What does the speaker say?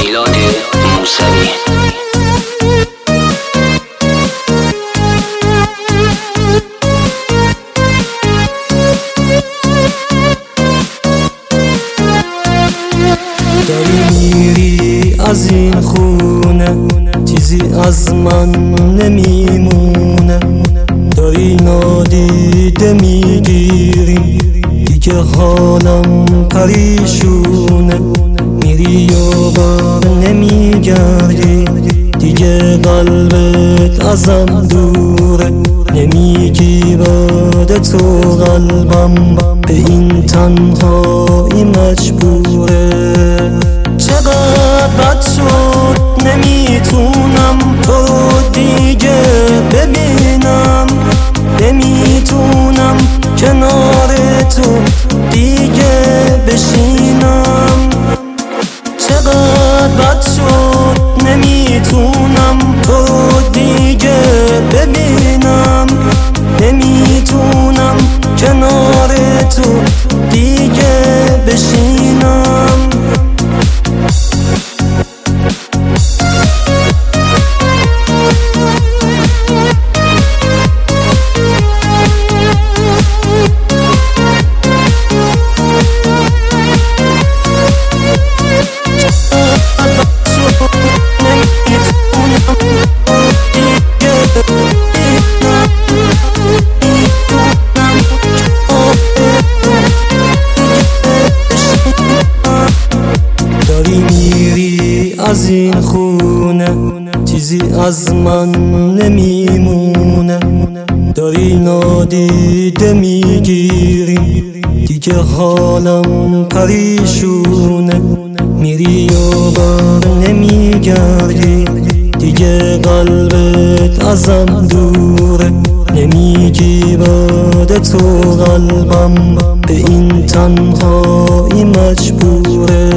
میلاد موسوی. داری میری از این خونه، چیزی از من نمیمونه. داری نادیده میگیری، دیگه حالم پریشونه. میری و بار نمیگردی، دیگه قلبت ازم دوره. نمیگی بعد تو قلبم به این تنهایی مجبوره. چقدر بد شد نمیتونم تو دیگه ببینم، نمیتونم کنار تو دیگه بشینم. چقدر بد شد نمیتونم تو دیگه ببینم، نمیتونم کنار تو دیگه بشینم. داری میری از این خونه، چیزی از من نمیمونه. داری نادیده میگیری، دیگه حالم پریشونه. میری و بار نمیگردی، دیگه قلبت ازم دوره. نمیگی بعد تو قلبم به این تنهایی مجبوره.